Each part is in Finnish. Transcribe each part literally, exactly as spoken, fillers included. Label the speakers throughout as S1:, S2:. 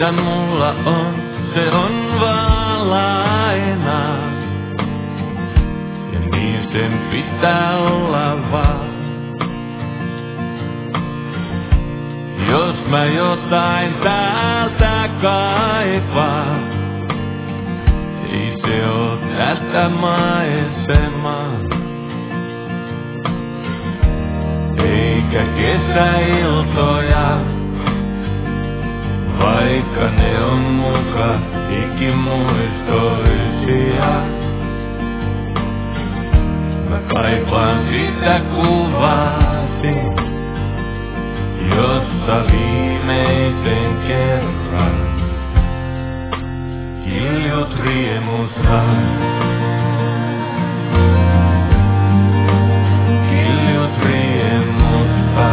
S1: mitä mulla on, se on vaan laina. Ja niin sen pitää olla vaan. Jos mä jotain täältä kaipaan, ei se oo tätä maisemaa. Eikä kesäiltoja, vaikka ne on muka ikimuistoisia. Mä kaipaan sitä kuvasi, jossa viimeisen kerran kiljut riemusta. Kiljut riemusta.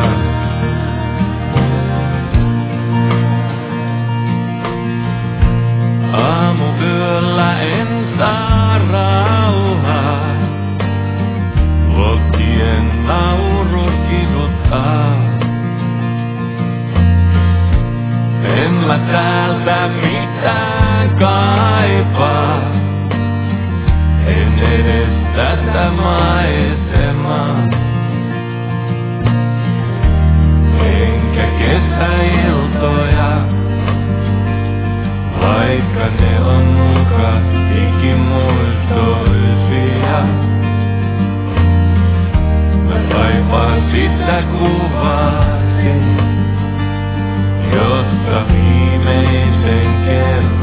S1: Aamuyöllä en saa rauhaa, vokien naurut kiduttaa. En mä täältä mitään kaipaa, en edes tätä maisemaa. Enkä kesäiltoja, vaikka ne on muka ikimuistoisia. Mä kaipaan sitä kuvasi, jossa viimeisen kerran